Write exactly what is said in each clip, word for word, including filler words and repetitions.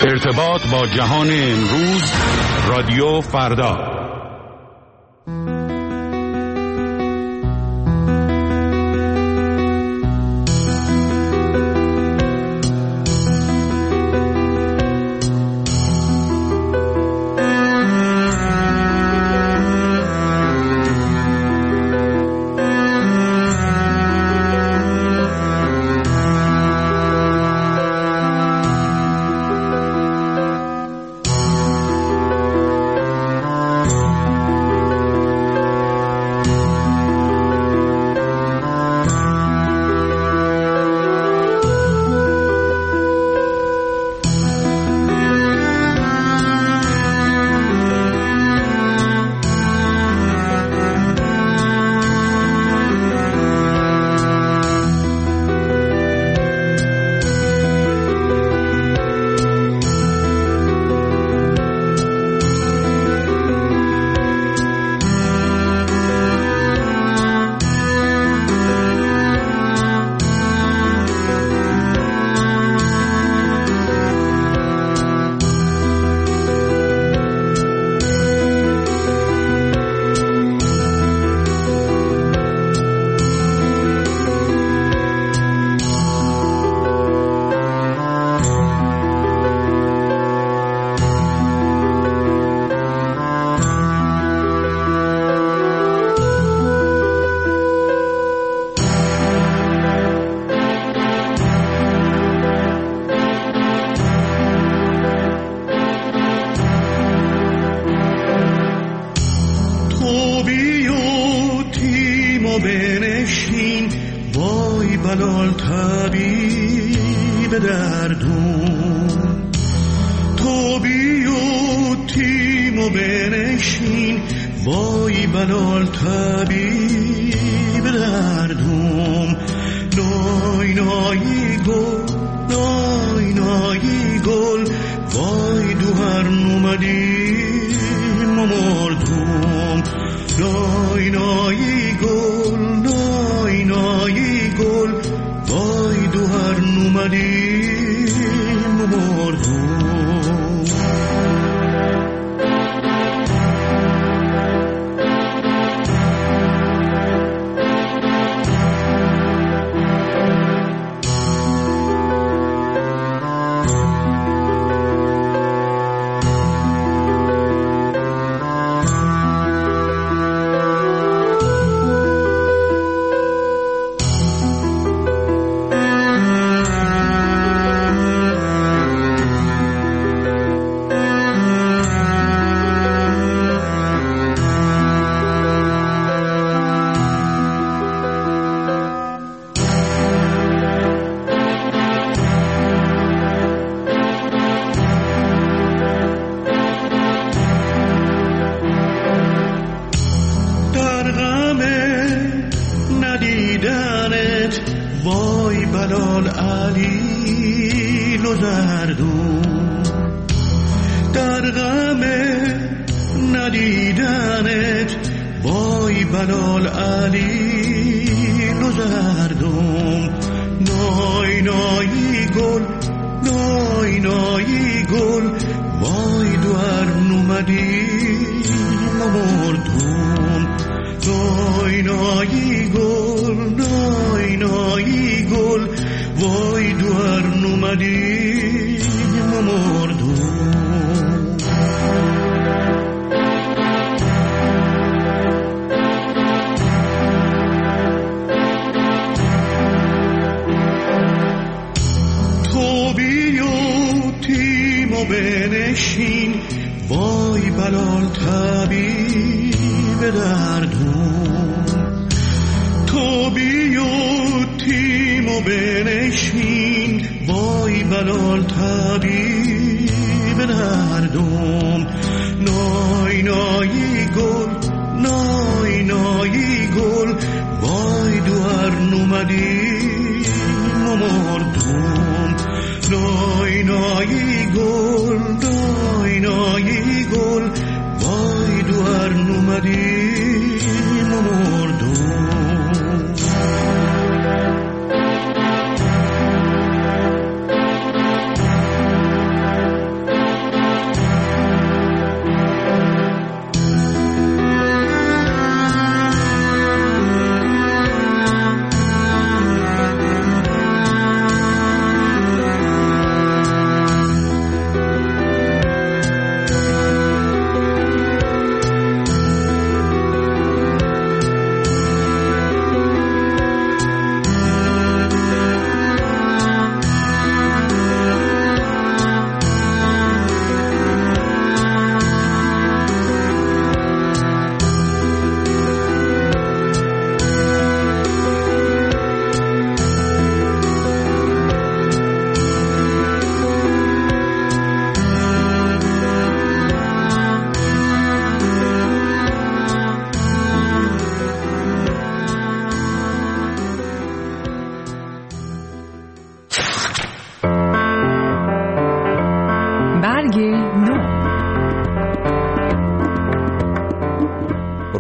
ارتباط با جهان امروز، رادیو فردا.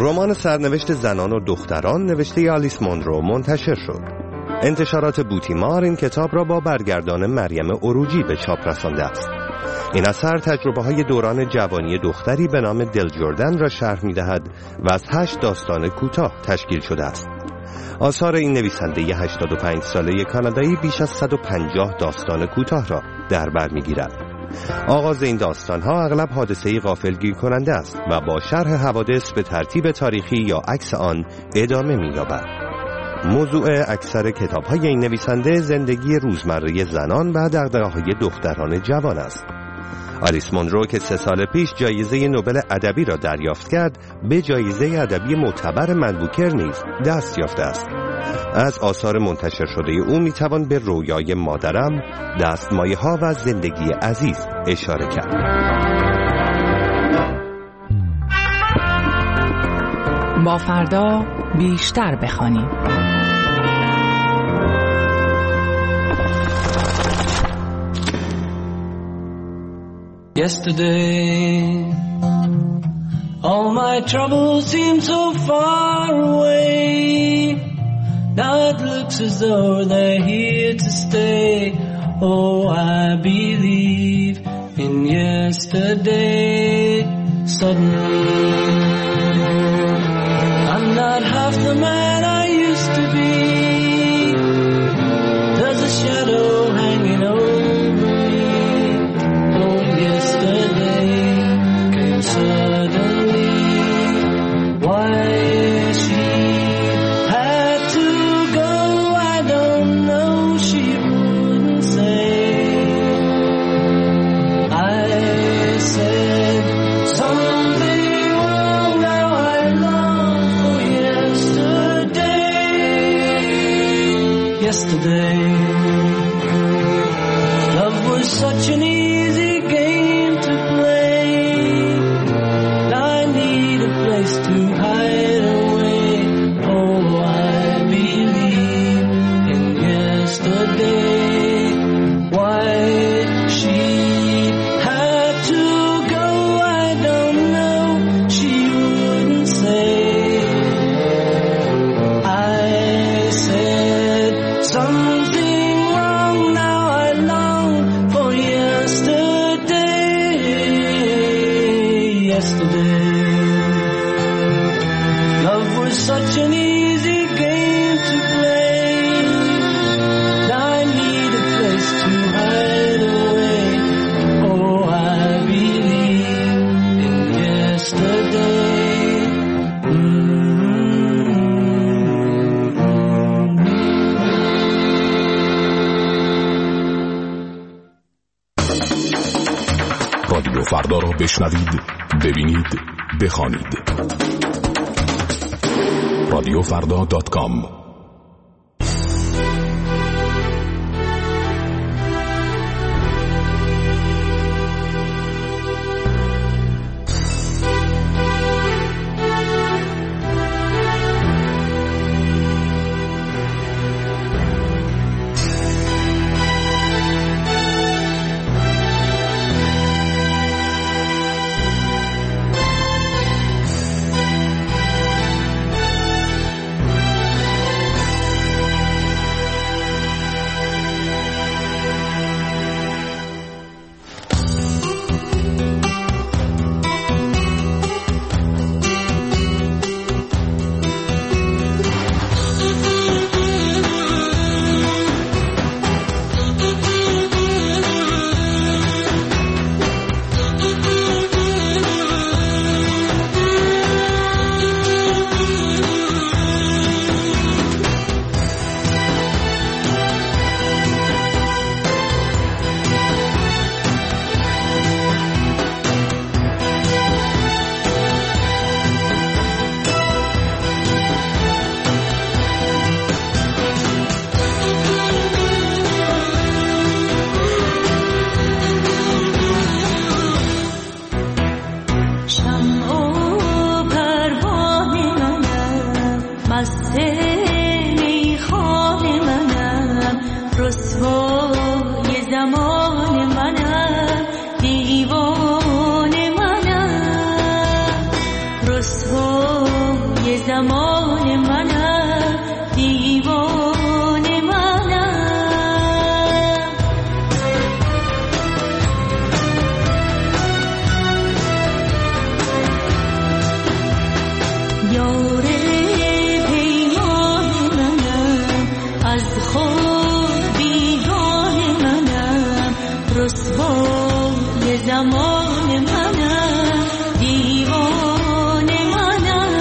رمان سرنوشت زنان و دختران نوشته آلیس مونرو منتشر شد. انتشارات بوتیمار این کتاب را با برگردان مریم عروجی به چاپ رسانده است. این اثر تجربه های دوران جوانی دختری به نام دل جردن را شرح می دهد و از هشت داستان کوتاه تشکیل شده است. آثار این نویسنده هشتاد و پنج ساله کانادایی بیش از صد و پنجاه داستان کوتاه را در بر می گیرد. آغاز این داستان‌ها اغلب حادثه‌ای غافلگیر کننده است و با شرح حوادث به ترتیب تاریخی یا عکس آن ادامه می‌یابد. موضوع اکثر کتاب‌های این نویسنده زندگی روزمره زنان و دغدغه‌های دختران جوان است. آلیس مونرو که سه سال پیش جایزه نوبل ادبی را دریافت کرد، به جایزه ادبی معتبر من بوکر نیز دست یافته است. از آثار منتشر شده او میتوان به رویای مادرم، دستمایه ها و زندگی عزیز اشاره کرد. با فردا بیشتر بخوانیم. Yesterday, all my troubles seem so far away. Now it looks as though they're here to stay. Oh, I believe in yesterday. Suddenly, I'm not half the man I used to be. There's a shadow hanging over me. Oh, yesterday came suddenly. Why she had to go, I don't know. She wouldn't say. I said something wrong. Now I long for yesterday. Yesterday, love was such an easy game to play. Now I need a place to hide away. Oh, I believe in yesterday. Why she had to go, I don't know. She wouldn't say. I said something wrong. Now I long for yesterday. Yesterday, love was such an easy game to play. Now I need a place to hide away. Oh, I believe in yesterday. رادیو فردا را بشنوید، ببینید، بخوانید. رادیو فردا دات کام. رسوای زمان منم، دیوانه منم.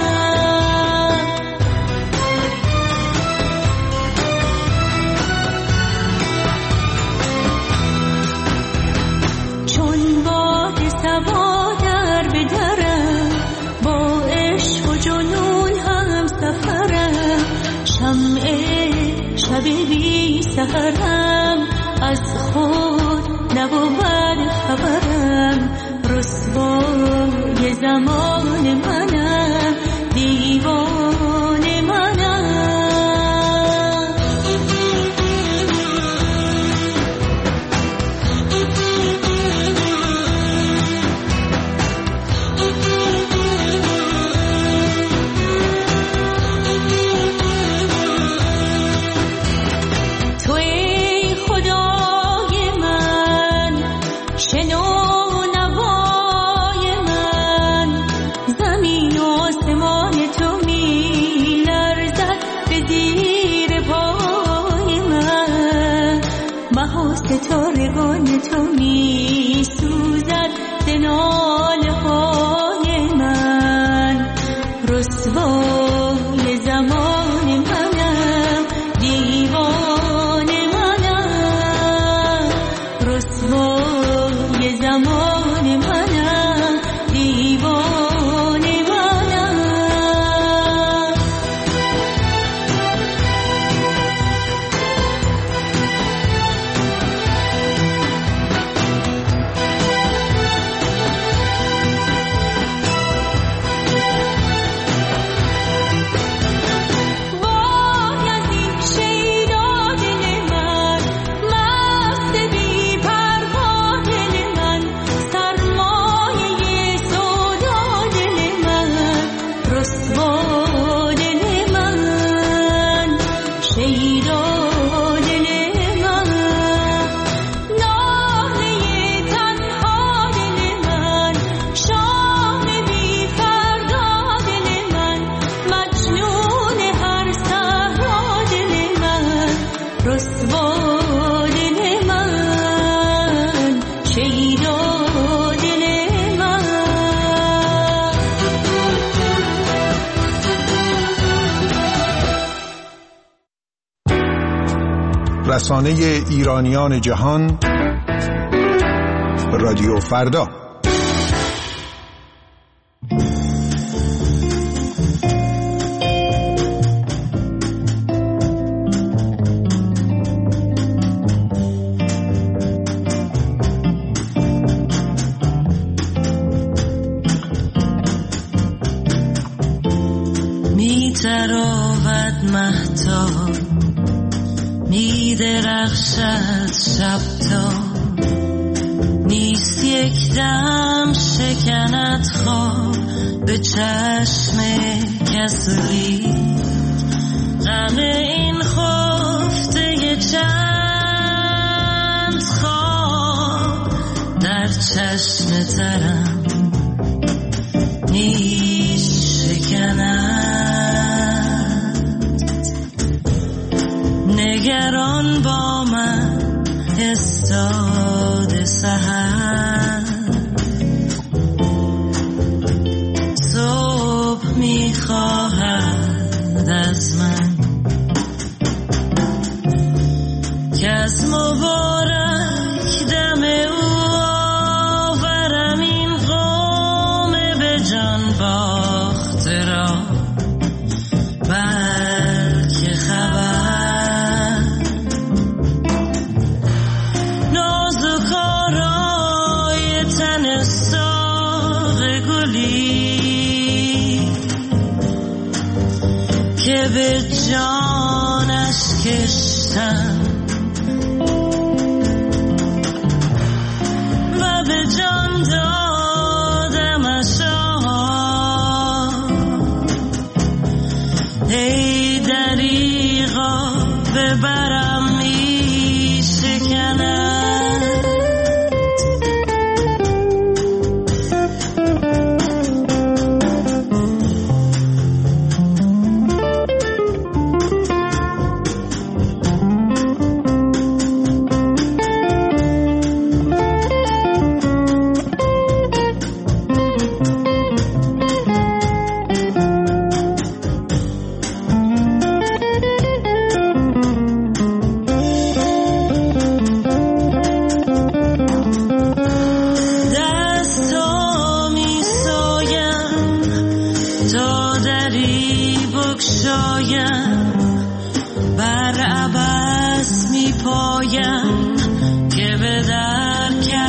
چون باد صبا در بدرم، با عشق و جنون هم سفرم، شمع شب بی سحرم، از خود نبود خبرم. رسوای زمان منم، دیوانه منم. توی خدای من، شنو نوای من، زمین و آسمان تو می لرزد به زیر پای من، مه و ستارگان تو می سوزد ز ناله های من. رسوای زمان منم، دیوانه منم. رسوای زمان منم، دیوانه منم. وای از این شیدا دل من، مست بی پروا دل من، سرمایه سودا دل من. رسوا دل من، شیدا دل من، ناله تنها دل من، شام بی فردا دل من، مجنون هر صحرا دل من. رسوا دل من، شیدا دل من. رسانه ایرانیان جهان، رادیو فردا. می تراود مهتاب، می درخشد شب تا، نیست یک دم شکند خواب به چشم کسری. غم این خفته چند خواب در چشم ترم نیست شکند. نگران با من استاد سحر، صبح میخواهد از من که از مبارک دم او آورم این قوم به جان باخته را. بلکه خبر نازک آرای تن ساق گلی که به جانش کشتم و به جان دادمش. ای دریغا ببرم می شکند.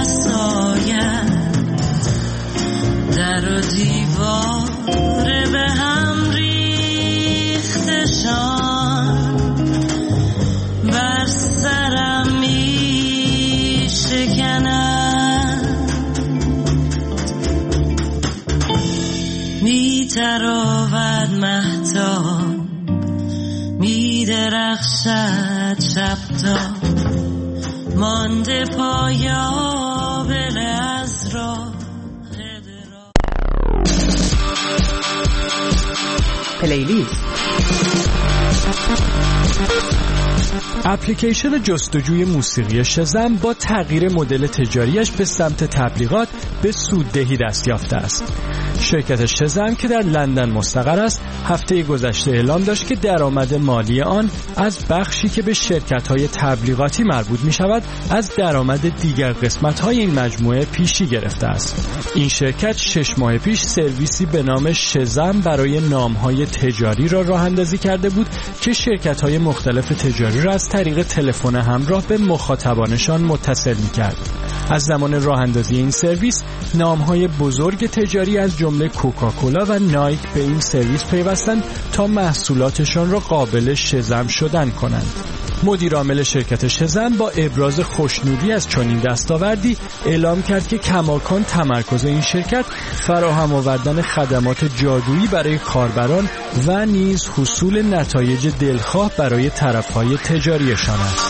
سایه در و دیواره به هم ریختشان بر سرم می شکنند می تراود مهتاب می درخشد شب تا مانده پایابل از راه درا. پلیلیست اپلیکیشن جستجوی موسیقی شزم با تغییر مدل تجاریش به سمت تبلیغات به سوددهی دست یافته است. شرکت شزم که در لندن مستقر است هفته گذشته اعلام داشت که درآمد مالی آن از بخشی که به شرکت‌های تبلیغاتی مربوط می‌شود از درآمد دیگر قسمت‌های این مجموعه پیشی گرفته است. این شرکت شش ماه پیش سرویسی به نام شزم برای نام‌های تجاری را راه اندازی کرده بود که شرکت‌های مختلف تجاری را از طریق تلفن همراه به مخاطبانشان متصل می‌کرد. از زمان راه اندازی این سرویس نام‌های بزرگ تجاری از جمله کوکاکولا و نایک به این سرویس پیوستند تا محصولاتشان را قابل شزم شدن کنند. مدیر عامل شرکت شزم با ابراز خوشنودی از چنین دستاوردی اعلام کرد که کماکان تمرکز این شرکت فراهم آوردن خدمات جادویی برای کاربران و نیز حصول نتایج دلخواه برای طرف‌های تجاریشان است.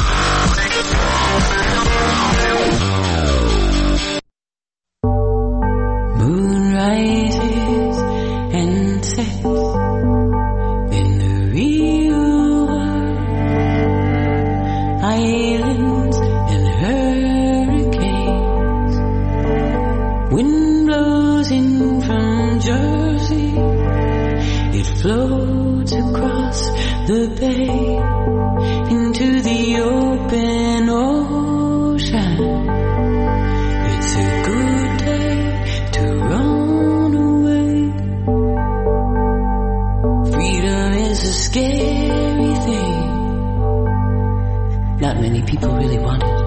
Floats across the bay into the open ocean. It's a good day to run away. Freedom is a scary thing. Not many people really want it.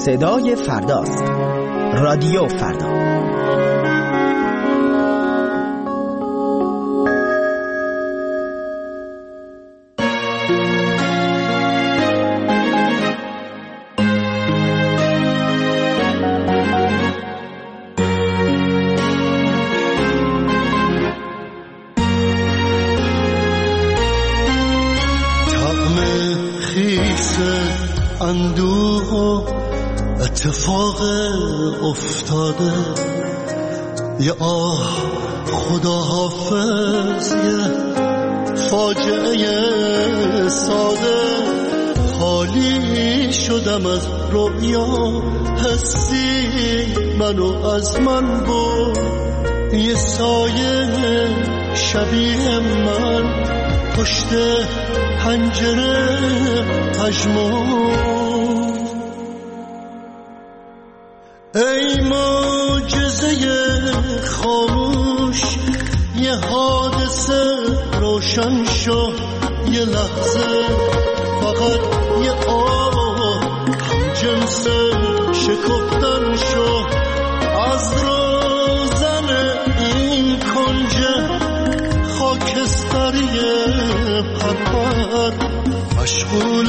صدای فرداست. رادیو فردا. اندوه اتفاق افتاده، یه آه خدا حافظ، یه فاجعه ساده. خالی شدم از رویا، حسی منو از من بود. یه سایه شبیه من پشت پنجره پژمرد. ای معجزه خاموش، یه حادثه روشن شو. یه لحظه فقط یه آه هم جنس شکفتن شو. از روزن این کنج خاکستری پرپر، مشغول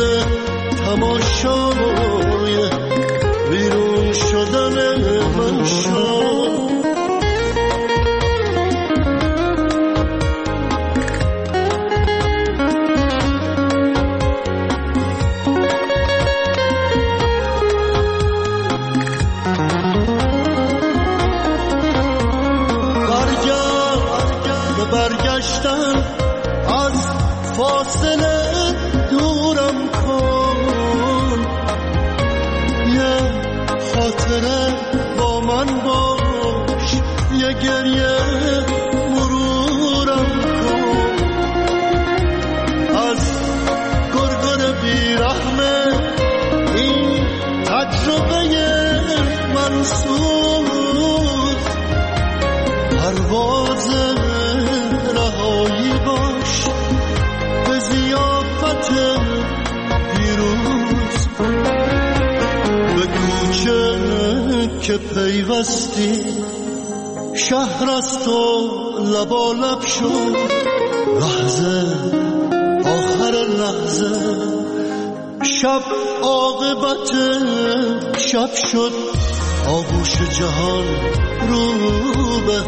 تماشای بیرون شدن من شو. برگشتن از فاصله دورم کن، یه خاطره با من باش، یه گریه مرورم کن. از گرگر بیرحمه این تجربه منصور، پرواز رهایی باش به ضیافت پیروز. به کوچه که پیوستی شهر از تو لبالب شد. لحظه آخر لحظه شب عاقبت شب شد. آغوش جهان رو به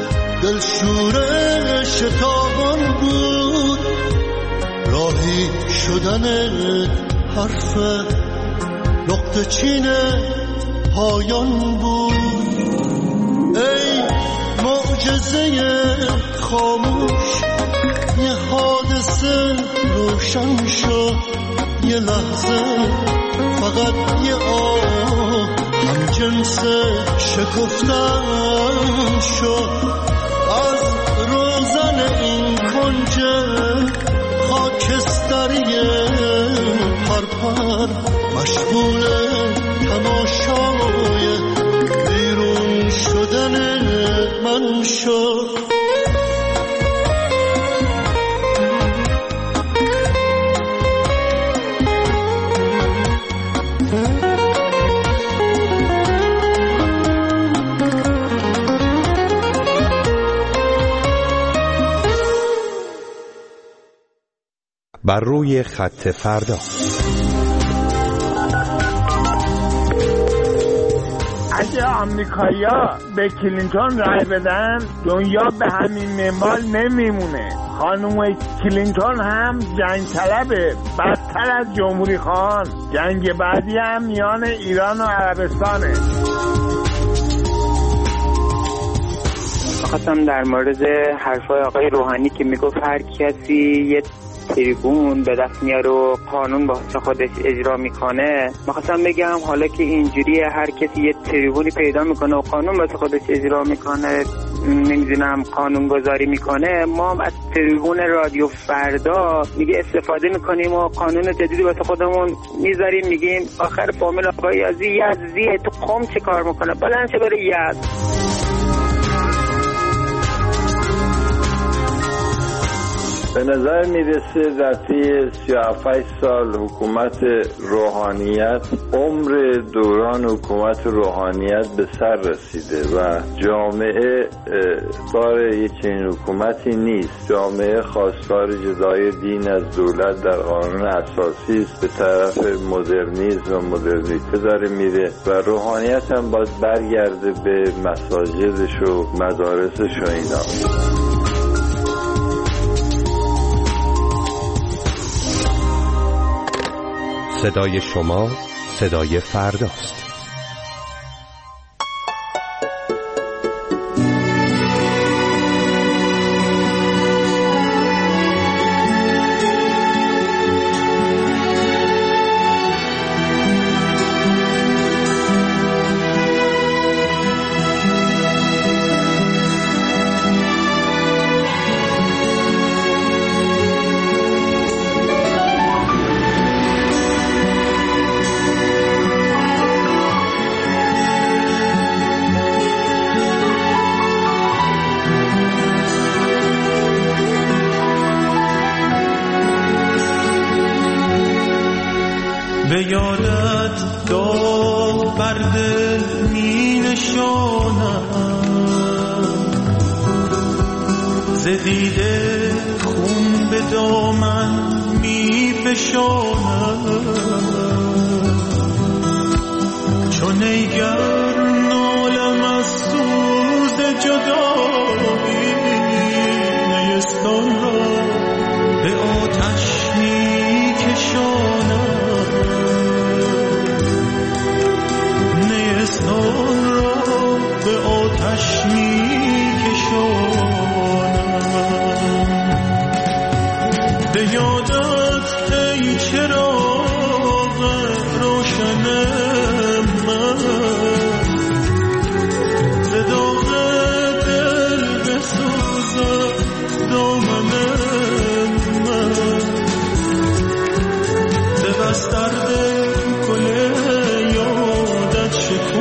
دلشوره شتابان بود. راهی شدن حرف نقطه چین پایان بود. ای معجزه خاموش، یه حادثه روشن شد. یه لحظه فقط یه آه هم جنس شکفتن شد. از روزن این کنج خاکستری پرپر، مشغول تماشای بیرون شدن من شد. بر روی خط فردا. اگه آمریکایی‌ها به کلینتون رای بدن، دنیا به همین منوال نمیمونه. خانم کلینتون هم جنگ طلبه، بدتر از جمهوری خان. جنگ بعدی هم میان ایران و عربستانه. خواستم در مورد حرفای آقای روحانی که میگفت هر کسی یه تریبون به دست میاره و قانون واسه خودش اجرا میکنه. میخواستم بگم حالا که اینجوریه، هر کسی یه تریبونی پیدا میکنه و قانون واسه خودش اجرا میکنه، نمیدونم قانون گذاری میکنه، ما هم از تریبون رادیو فردا میگه استفاده میکنیم و قانون جدیدی واسه خودمون میذاریم. میگیم آخر فامیل آقای یزدی یزدیه، تو قم چه کار میکنه؟ بلند شه بره یزد. به نظر میرسه در طی سی و هفت سال حکومت روحانیت، عمر دوران حکومت روحانیت به سر رسیده و جامعه دار یک چنین حکومتی نیست. جامعه خواستار جدای دین از دولت در قانون اساسی است، به طرف مدرنیسم و مدرنیته داره میره و روحانیت هم باید برگرده به مساجدش و مدارسش و اینا. صدای شما صدای فرداست. به یادت داغ بر دل می نشانم، ز دیده خون به دامن می فشانم، چون ایگر نالم از سوز جدایی، نیستان را به آتش می کشانم، نیستان را به آتش می کشانم. به یادت ای چراغ روشن من، ز داغ دل بسوزد دامن من، به بستر دل گل یادت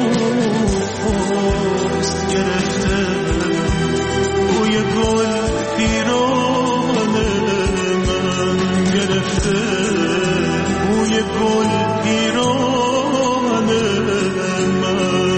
شکوفاست گرفته، بوی گل پیران من گرفته، بوی گل پیران من.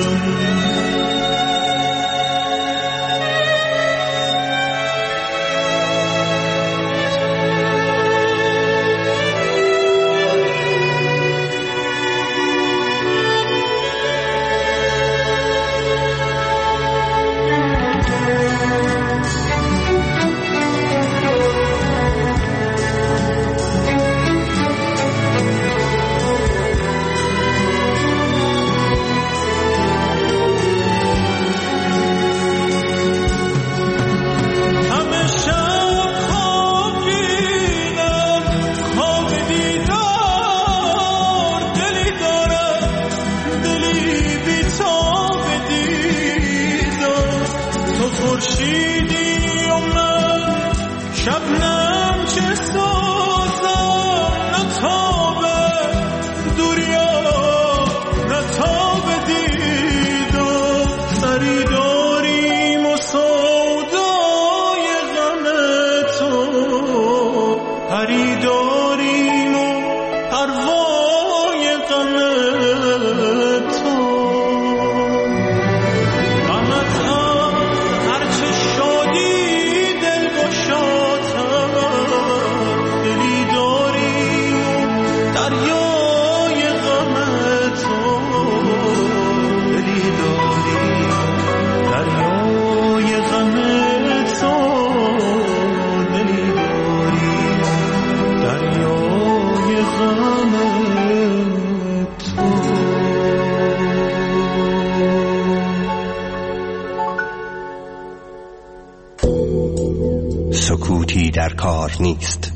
سکوتی در کار نیست.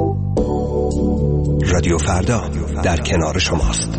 رادیو فردا در کنار شماست.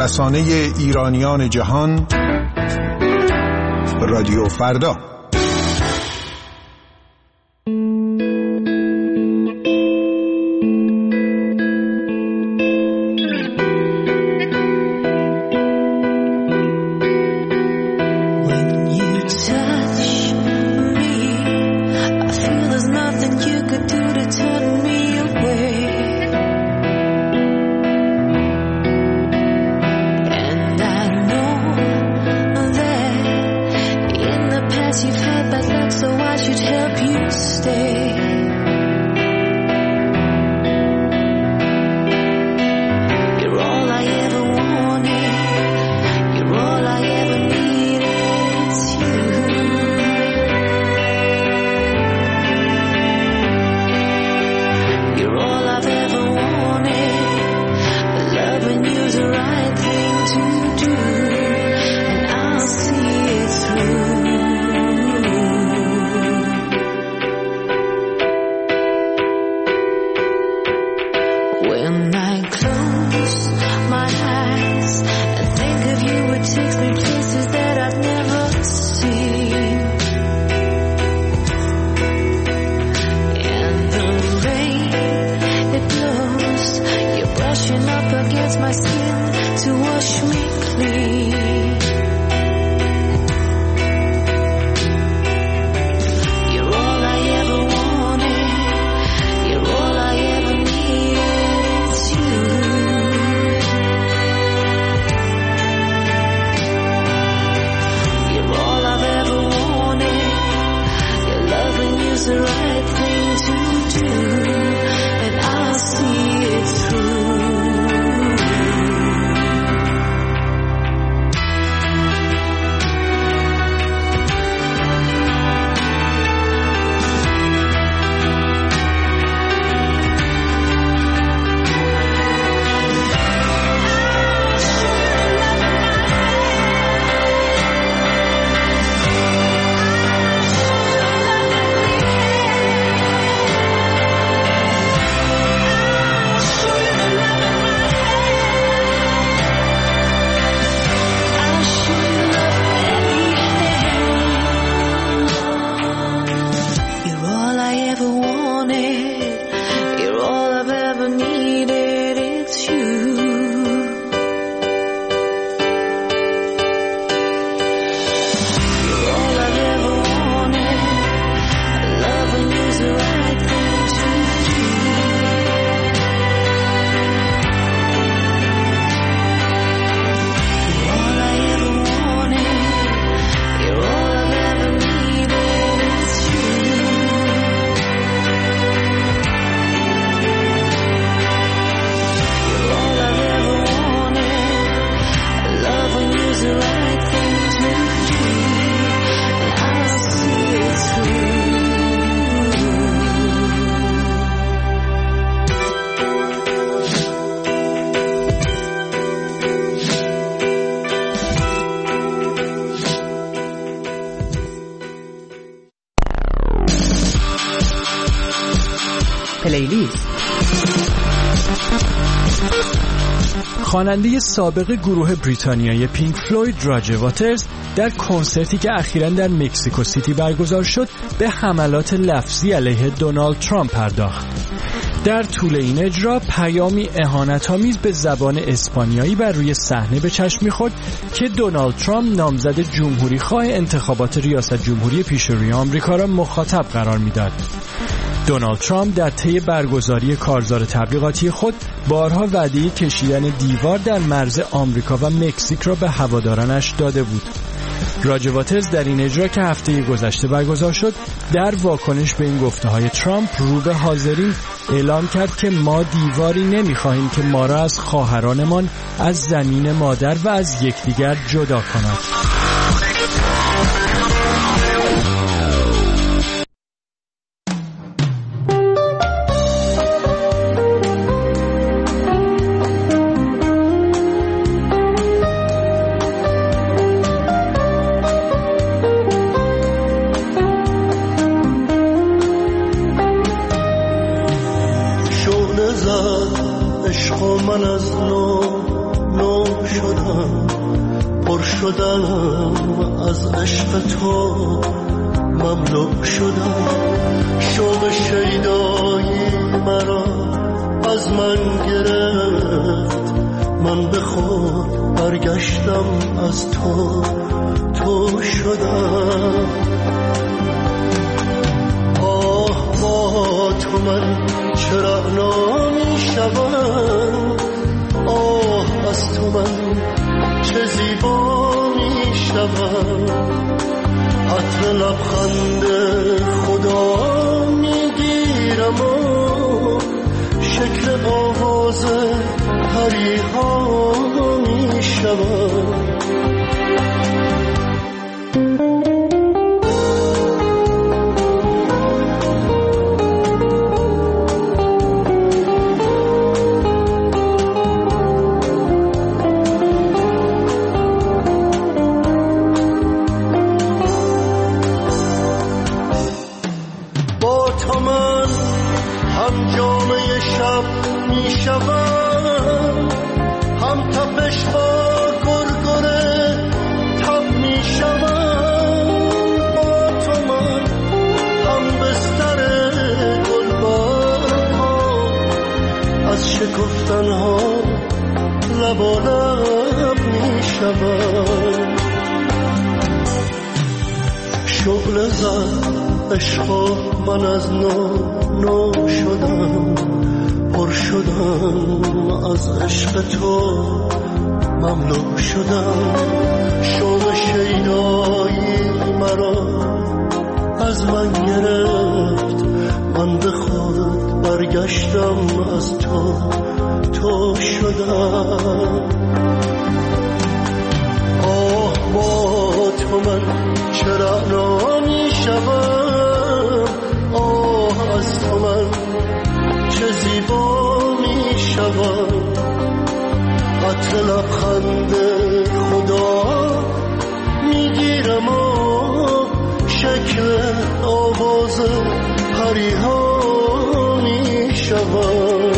رسانه ایرانیان جهان رادیو فردا. پلیلیست. خواننده سابق گروه بریتانیایی پینک فلوید راجر واترز در کنسرتی که اخیراً در مکزیکو سیتی برگزار شد به حملات لفظی علیه دونالد ترامپ پرداخت. در طول این اجرا پیامی اهانت‌آمیز به زبان اسپانیایی بر روی صحنه به چشم می‌خورد که دونالد ترامپ نامزد جمهوری‌خواه انتخابات ریاست جمهوری پیشروی آمریکا را مخاطب قرار می‌داد. دونالد ترامپ در طی برگزاری کارزار تبلیغاتی خود بارها وعده کشیدن دیوار در مرز آمریکا و مکزیک را به هوادارانش داده بود. راجر واترز در این اجرا که هفته گذشته برگزار شد در واکنش به این گفته‌های ترامپ رو به حاضرین اعلام کرد که ما دیواری نمی‌خواهیم که ما را از خواهرانمان، از زمین مادر و از یکدیگر جدا کند. نو شدم، پر شدم از عشق تو، مملو شدم. شوق شیدایی مرا از من گرفت، من به خود برگشتم از تو، تو شدم. آه با تو من چرا نمی شدم، آه از تو من چه زیبا می شدم. عطر لبخند خدا می گیرم و شکل آواز پریها می شدم. شکفتنها لب و لب می شود. شعله زد عشق من از نو نو شدم، پر شدم از عشق تو، مملو شدم. شوق شیدایی مرا از من گرفت، من به خود برگشتم از تو، تو شدم. آه با تو من چرا نمی شدم، آه از تو من چه زیبا می شدم. عطر لبخند خدا می گیرم و شکل آواز پریها می شدم.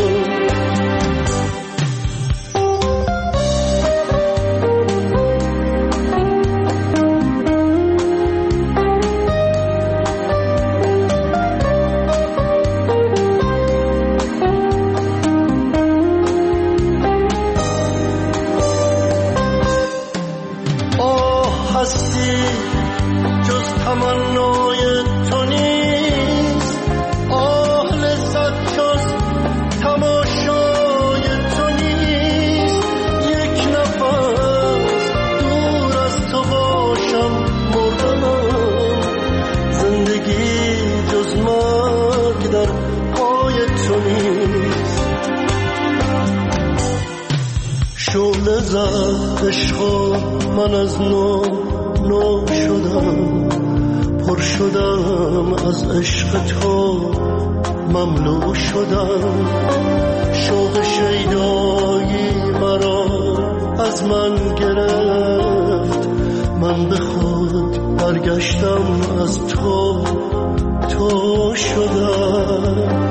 عشق من از نو نو شدم، پر شدم از عشق تو، مملو شدم. شوق شیدایی مرا از من گرفت، من به خود برگشتم از تو، تو شدم.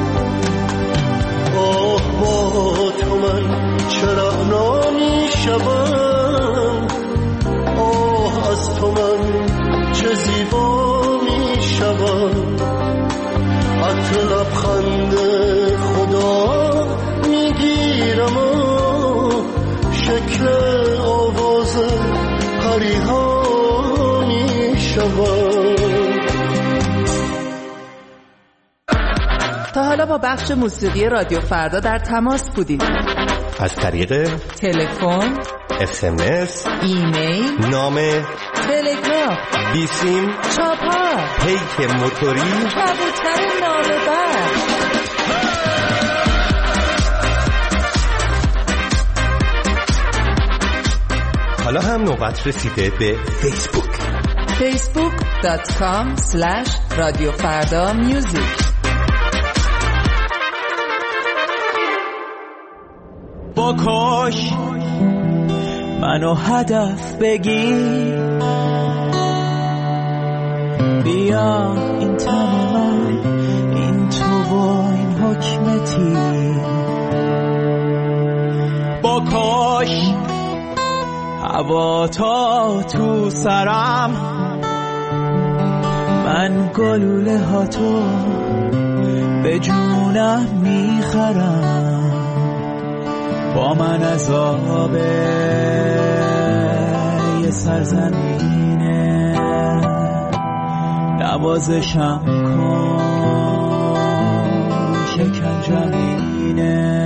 آه با تو من چرا نمی شدم، آه از تو من چه زیبا می شدم. عطر لبخند خدا می گیرم و شکل آواز پریها می شدم. تا حالا با بخش موسیقی رادیو فردا در تماس بودید؟ از طریق تلفن، اس ام اس، ایمیل، نامه، تلگراف، بیسیم، چاپار، پیک موتوری، کبوتر نامه‌بر. حالا هم نوبت رسیده به فیسبوک. فیسبوک دات کام اسلش رادیو فردا میوزیک. با کاش منو هدف بگیر، بیا این تن من، این تو و این حکمتی. با بکش هوا تا تو سرم، من گلوله ها تو به جونم میخرم، با من عذاب یه سرزمینه، نوازشم کن شکنجمینه.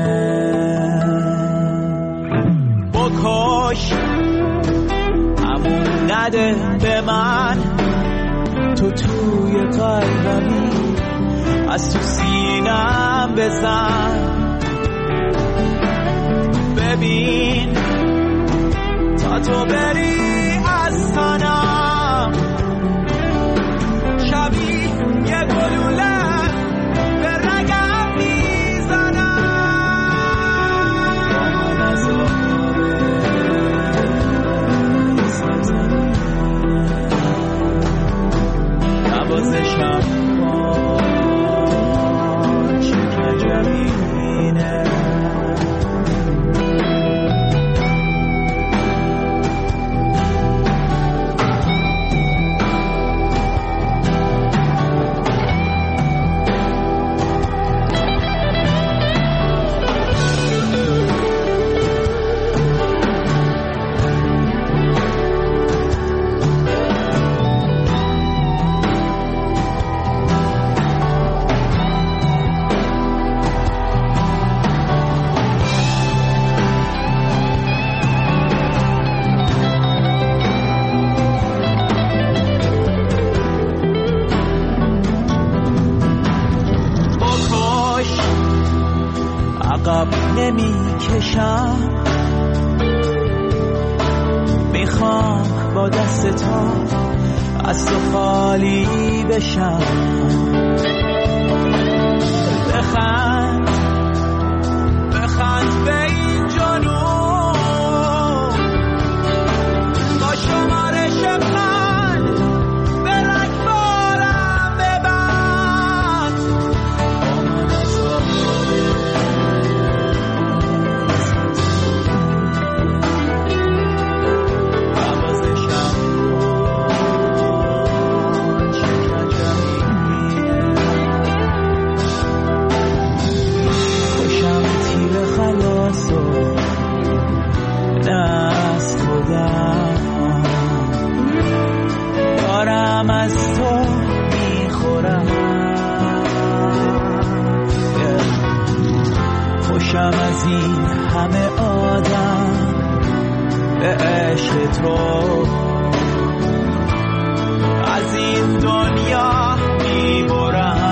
بکش همون نده به من، تو توی قلبمی از تو سینم بزن، ببین تا تو بری از تنم، شبیه یه گلوله به رگم میزنم، نوازشم کن شکنجمینه. عقب نمی کشم، میخوام با دست تا از تو خالی بشم، بخند بخند به این جنون، با شمارش من به رگبارم ببند، با من عذاب دارم از تو میخورم، خوشم از این همه آدم به عشق تو، از این دنیا میبرم.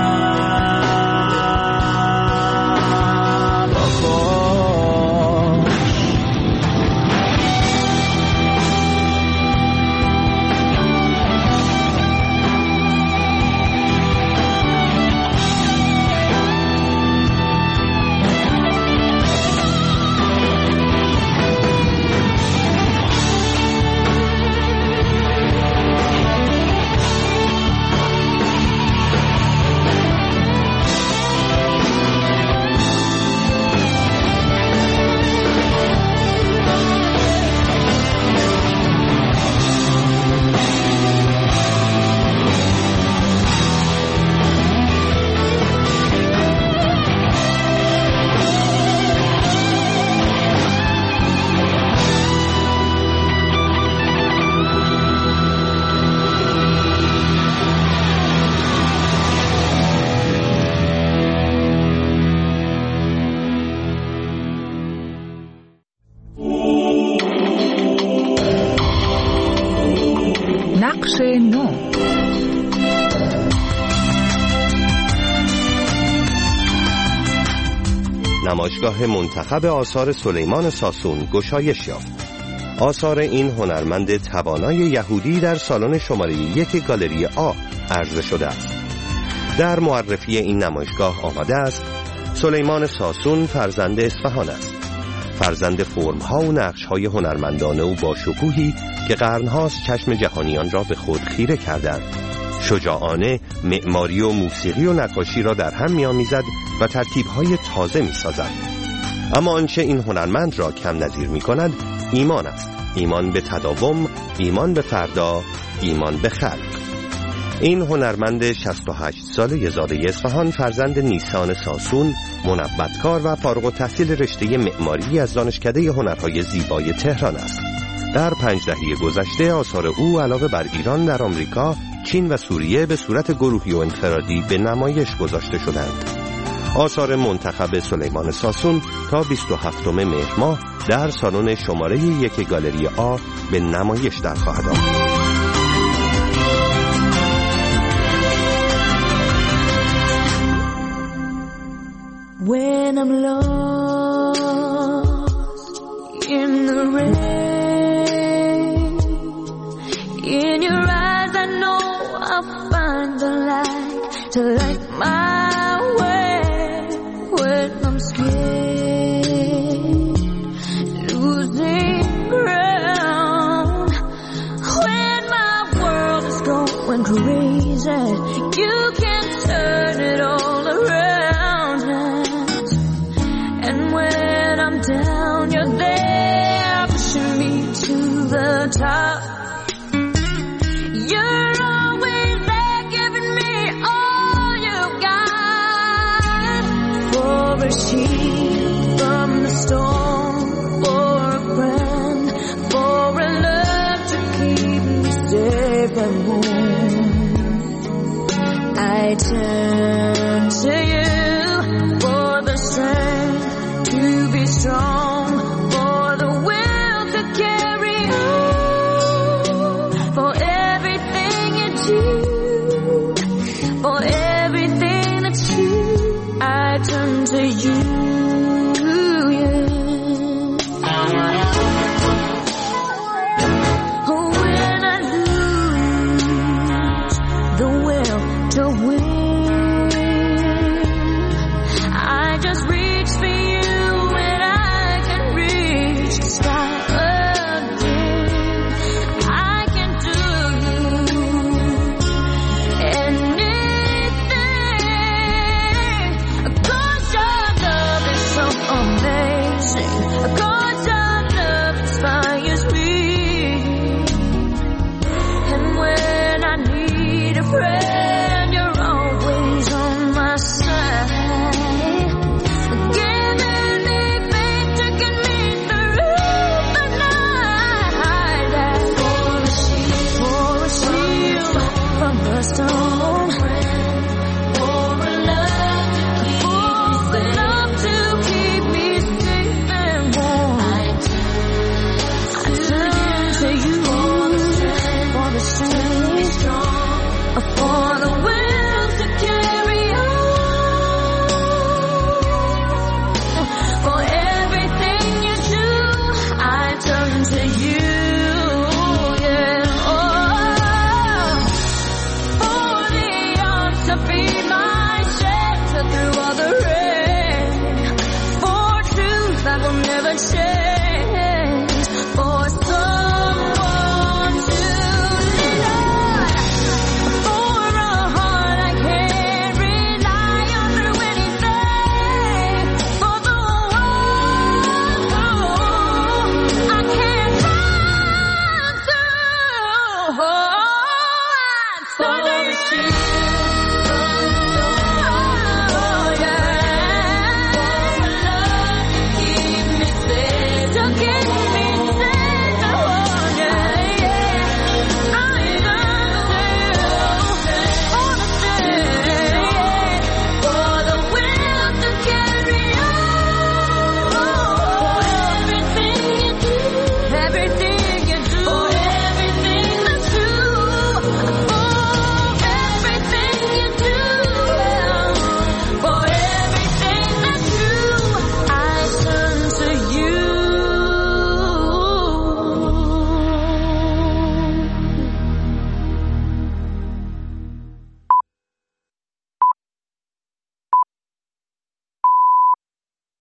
نقش نو. نمایشگاه منتخب آثار سلیمان ساسون گشایش یافت. آثار این هنرمند توانای یهودی در سالن شماره یک گالری آ عرضه شده است. در معرفی این نمایشگاه آمده است سلیمان ساسون فرزند اصفهان است، فرزند فرم‌ها و نقش‌های هنرمندانه و با شکوهی که قرن‌هاست چشم جهانیان را به خود خیره کردند. شجاعانه معماری و موسیقی و نقاشی را در هم می‌آمیزد و ترکیب‌های تازه می‌سازد. اما آنچه این هنرمند را کم نظیر می کند ایمان است. ایمان به تداوم، ایمان به فردا، ایمان به خلق. این هنرمند شصت و هشت ساله زاده اصفهان فرزند نیسان ساسون، منبتکار و فارغ التحصیل رشته معماری از دانشکده هنرهای زیبای تهران است. در پنج دهه گذشته آثار او علاوه بر ایران در آمریکا، چین و سوریه به صورت گروهی و انفرادی به نمایش گذاشته شدند. آثار منتخب سلیمان ساسون تا بیست و هفتم مهر ماه در سالن شماره یک گالری آ به نمایش در خواهد آمد. When I'm lost in the rain, in your eyes I know I'll find the light to light my way. When I'm scared, losing ground, when my world is going crazy, you can turn it all around. And when I'm down, you're there pushing me to the top. You're always there giving me all you got. For a sheep from the storm, for a friend, for a love to keep me safe and warm. I turn to you for the strength to be strong, for the will to carry on, for everything you do, for everything that you, I turn to you, yeah. When I lose the will to win, I just reach for you. Go